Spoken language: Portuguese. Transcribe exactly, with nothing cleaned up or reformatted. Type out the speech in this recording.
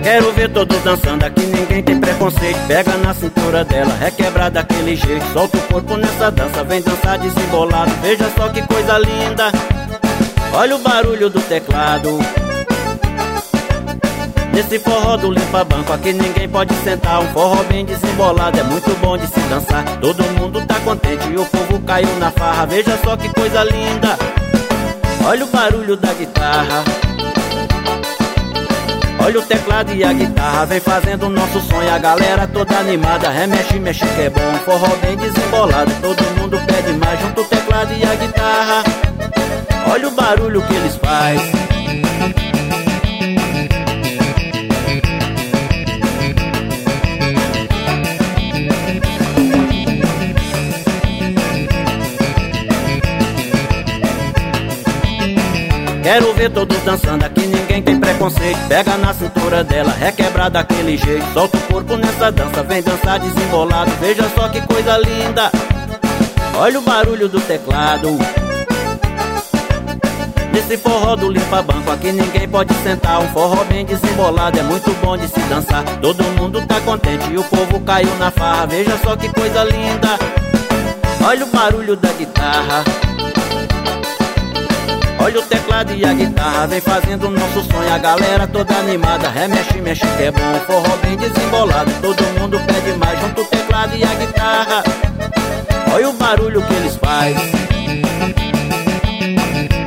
Quero ver todos dançando, aqui ninguém tem preconceito. Pega na cintura dela, requebra daquele jeito. Solta o corpo nessa dança, vem dançar desembolado. Veja só que coisa linda, olha o barulho do teclado. Nesse forró do limpa-banco, aqui ninguém pode sentar. Um forró bem desembolado, é muito bom de se dançar. Todo mundo tá contente e o povo caiu na farra. Veja só que coisa linda, olha o barulho da guitarra. Olha o teclado e a guitarra, vem fazendo o nosso sonho. A galera toda animada, remexe, mexe que é bom. Um forró bem desembolado, todo mundo pede mais. Junto o teclado e a guitarra, olha o barulho que eles fazem. Quero ver todos dançando, aqui ninguém tem preconceito. Pega na cintura dela, requebra daquele jeito. Solta o corpo nessa dança, vem dançar desembolado. Veja só que coisa linda, olha o barulho do teclado. Nesse forró do limpa-banco, aqui ninguém pode sentar. Um forró bem desembolado, é muito bom de se dançar. Todo mundo tá contente e o povo caiu na farra. Veja só que coisa linda, olha o barulho da guitarra. Olha o teclado e a guitarra, vem fazendo o nosso sonho. A galera toda animada, remexe, mexe que é bom. Forró bem desembolado, todo mundo pede mais. Junto o teclado e a guitarra, olha o barulho que eles fazem.